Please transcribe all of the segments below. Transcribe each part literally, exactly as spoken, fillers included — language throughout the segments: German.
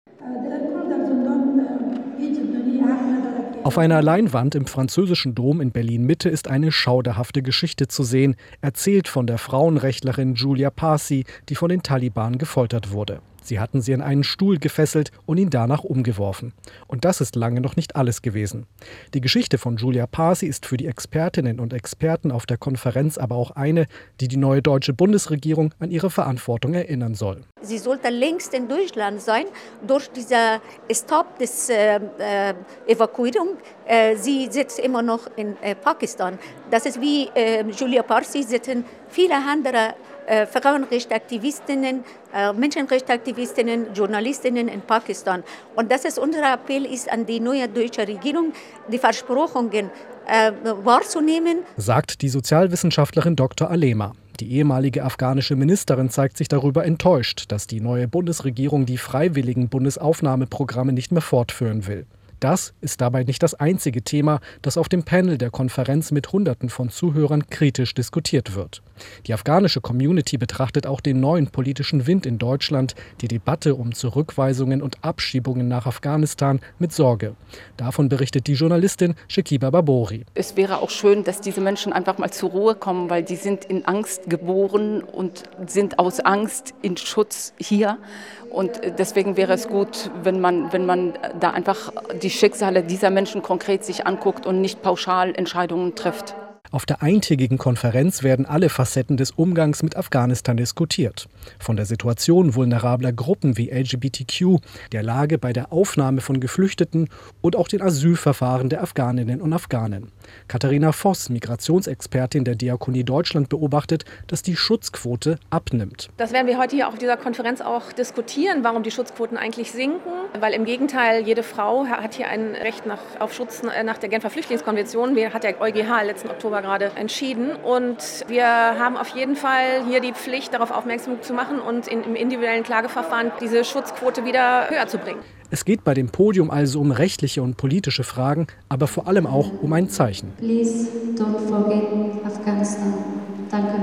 Auf einer Leinwand im französischen Dom in Berlin-Mitte ist eine schauderhafte Geschichte zu sehen, erzählt von der Frauenrechtlerin Giulia Parsi, die von den Taliban gefoltert wurde. Sie hatten sie an einen Stuhl gefesselt und ihn danach umgeworfen. Und das ist lange noch nicht alles gewesen. Die Geschichte von Giulia Parsi ist für die Expertinnen und Experten auf der Konferenz aber auch eine, die die neue deutsche Bundesregierung an ihre Verantwortung erinnern soll. Sie sollte längst in Deutschland sein, durch diesen Stopp des äh, äh, Evakuierung. Äh, sie sitzt immer noch in äh, Pakistan. Das ist wie äh, Giulia Parsi sitzen viele andere äh, Frauenrechtsaktivistinnen, äh, Menschenrechtsaktivistinnen, Journalistinnen in Pakistan. Und das ist unser Appell ist an die neue deutsche Regierung, die Versprechungen äh, wahrzunehmen. Sagt die Sozialwissenschaftlerin Doktor Alema. Die ehemalige afghanische Ministerin zeigt sich darüber enttäuscht, dass die neue Bundesregierung die freiwilligen Bundesaufnahmeprogramme nicht mehr fortführen will. Das ist dabei nicht das einzige Thema, das auf dem Panel der Konferenz mit Hunderten von Zuhörern kritisch diskutiert wird. Die afghanische Community betrachtet auch den neuen politischen Wind in Deutschland, die Debatte um Zurückweisungen und Abschiebungen nach Afghanistan mit Sorge. Davon berichtet die Journalistin Shekiba Babori. Es wäre auch schön, dass diese Menschen einfach mal zur Ruhe kommen, weil die sind in Angst geboren und sind aus Angst in Schutz hier. Und deswegen wäre es gut, wenn man, wenn man da einfach die Schicksale dieser Menschen konkret sich anguckt und nicht pauschal Entscheidungen trifft. Auf der eintägigen Konferenz werden alle Facetten des Umgangs mit Afghanistan diskutiert. Von der Situation vulnerabler Gruppen wie L G B T Q, der Lage bei der Aufnahme von Geflüchteten und auch den Asylverfahren der Afghaninnen und Afghanen. Katharina Voss, Migrationsexpertin der Diakonie Deutschland, beobachtet, dass die Schutzquote abnimmt. Das werden wir heute hier auf dieser Konferenz auch diskutieren, warum die Schutzquoten eigentlich sinken. Weil im Gegenteil, jede Frau hat hier ein Recht nach, auf Schutz nach der Genfer Flüchtlingskonvention. Wir hat der EuGH letzten Oktober gerade entschieden. Und wir haben auf jeden Fall hier die Pflicht, darauf aufmerksam zu machen und in, im individuellen Klageverfahren diese Schutzquote wieder höher zu bringen. Es geht bei dem Podium also um rechtliche und politische Fragen, aber vor allem auch um ein Zeichen. Please don't forget Afghanistan. Danke.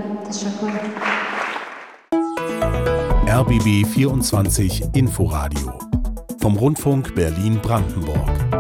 R B B vierundzwanzig Inforadio vom Rundfunk Berlin-Brandenburg.